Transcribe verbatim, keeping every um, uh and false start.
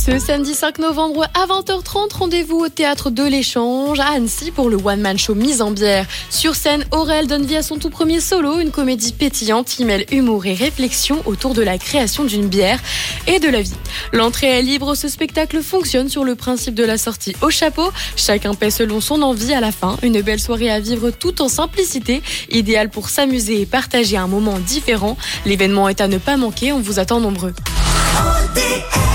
Ce samedi cinq novembre à vingt heures trente, rendez-vous au Théâtre de l'Échange à Annecy pour le one-man show Mise en bière. Sur scène, Aurel donne vie à son tout premier solo, une comédie pétillante qui mêle humour et réflexion autour de la création d'une bière et de la vie. L'entrée est libre, ce spectacle fonctionne sur le principe de la sortie au chapeau. Chacun paie selon son envie à la fin. Une belle soirée à vivre tout en simplicité, idéale pour s'amuser et partager un moment différent. L'événement est à ne pas manquer, on vous attend nombreux. O D S